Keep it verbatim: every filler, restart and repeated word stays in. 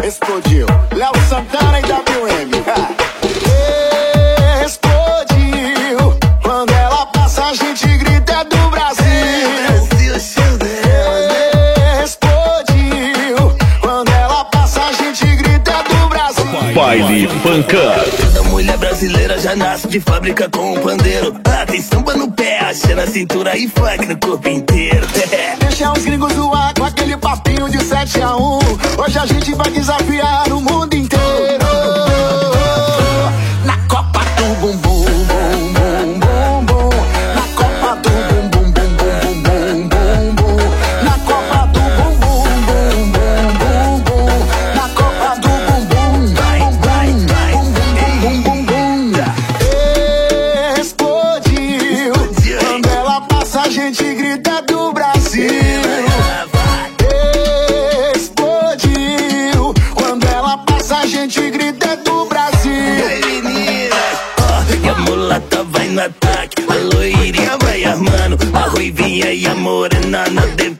explodiu. Léo Santana e W M. Explodiu. Quando ela passa a gente grita é do Brasil. Explodiu. Quando ela passa a gente grita é do Brasil. Baile Pancã. Toda mulher brasileira já nasce de fábrica com um pandeiro. Ah, tem samba no pé, axé na cintura e funk no corpo inteiro. Deixa os gringos zoar com aquele papinho de sete a um. Hoje a gente vai desafiar o mundo inteiro. Na Copa do Bumbum, bum, bum, bum, bum. Na Copa do Bumbum, bum, bum, bum, bum, bum. Na Copa do Bumbum, bum, bum, bum, bum. Na Copa do Bumbum, vai, vai, vai, bum, bum, bum, bum. Explodiu. Quando ela passa a gente grita do Brasil. Explodiu. Quando ela passa a gente grita é do Brasil. Ei, menina, ó, e a mulata vai no ataque, a loirinha vai armando, a ruivinha e a morena na defesa.